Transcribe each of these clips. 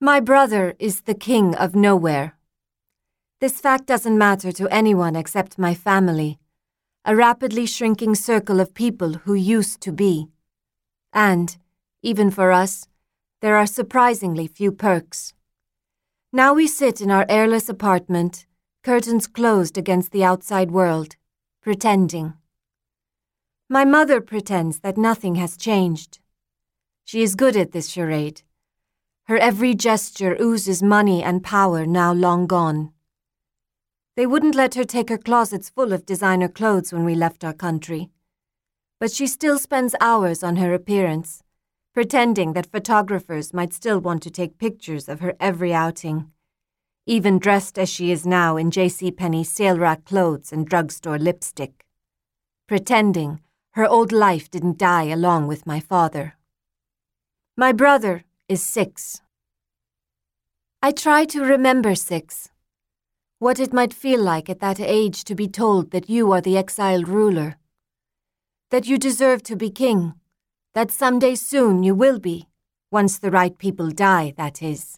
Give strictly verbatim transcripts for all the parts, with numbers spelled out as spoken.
My brother is the king of nowhere. This fact doesn't matter to anyone except my family, a rapidly shrinking circle of people who used to be. And, even for us, there are surprisingly few perks. Now we sit in our airless apartment, curtains closed against the outside world, pretending. My mother pretends that nothing has changed. She is good at this charade. Her every gesture oozes money and power now long gone. They wouldn't let her take her closets full of designer clothes when we left our country. But she still spends hours on her appearance, pretending that photographers might still want to take pictures of her every outing, even dressed as she is now in JCPenney sale rack clothes and drugstore lipstick. Pretending her old life didn't die along with my father. My brother is six. I try to remember six. What it might feel like at that age to be told that you are the exiled ruler. That you deserve to be king. That someday soon you will be. Once the right people die, that is.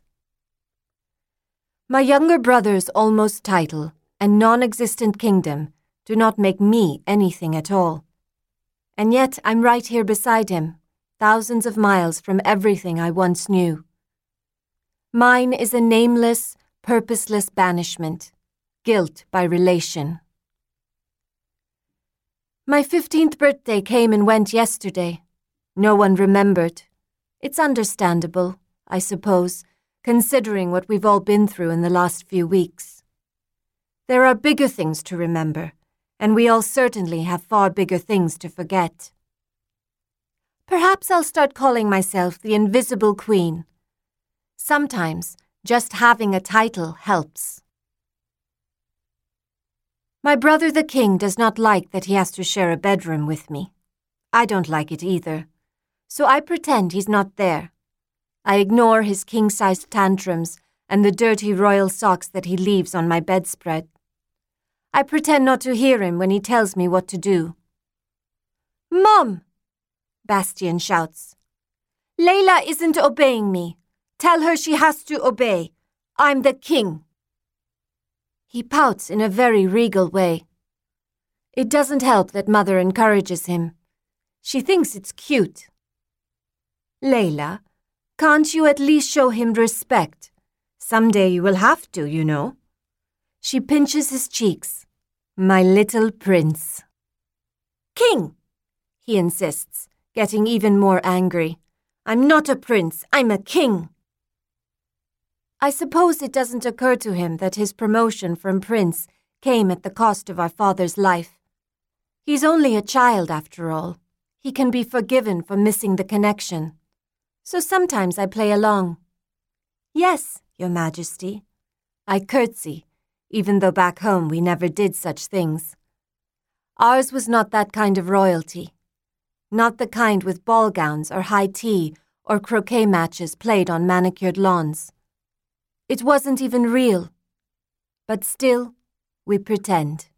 My younger brother's almost title and non-existent kingdom do not make me anything at all. And yet I'm right here beside him, thousands of miles from everything I once knew. Mine is a nameless, purposeless banishment, guilt by relation. My fifteenth birthday came and went yesterday. No one remembered. It's understandable, I suppose, considering what we've all been through in the last few weeks. There are bigger things to remember, and we all certainly have far bigger things to forget. Perhaps I'll start calling myself the Invisible Queen. Sometimes, just having a title helps. My brother the king does not like that he has to share a bedroom with me. I don't like it either, so I pretend he's not there. I ignore his king-sized tantrums and the dirty royal socks that he leaves on my bedspread. I pretend not to hear him when he tells me what to do. "Mom!" Bastian shouts. "Layla isn't obeying me. Tell her she has to obey. I'm the king." He pouts in a very regal way. It doesn't help that Mother encourages him. She thinks it's cute. "Layla, can't you at least show him respect? Someday you will have to, you know." She pinches his cheeks. "My little prince." "King," he insists, getting even more angry. "I'm not a prince, I'm a king." I suppose it doesn't occur to him that his promotion from prince came at the cost of our father's life. He's only a child, after all. He can be forgiven for missing the connection. So sometimes I play along. "Yes, Your Majesty." I curtsy, even though back home we never did such things. Ours was not that kind of royalty. Not the kind with ball gowns or high tea or croquet matches played on manicured lawns. It wasn't even real. But still, we pretend.